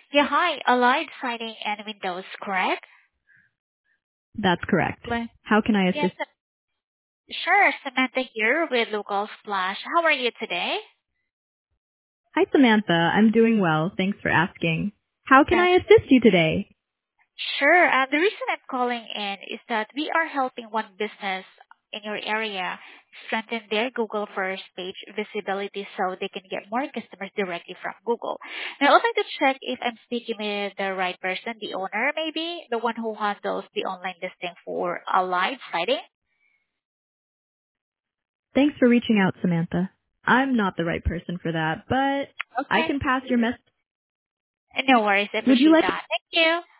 Yeah, hi. Allied Siding and Windows, correct? That's correct. Well, How can I yes, assist? sure. Samantha here with Local Splash. How are you today? Hi, Samantha. I'm doing well. Thanks for asking. How can That's I assist you today? sure. The reason I'm calling in is that we are helping one business in your area strengthen their Google First page visibility so they can get more customers directly from Google. Now, I'd like to check if I'm speaking with the right person, the owner maybe, the one who handles the online listing for Allied Siding. Thanks for reaching out, Samantha. I'm not the right person for that, but I Okay. can pass your message. No worries. I Would you appreciate like that. Thank you.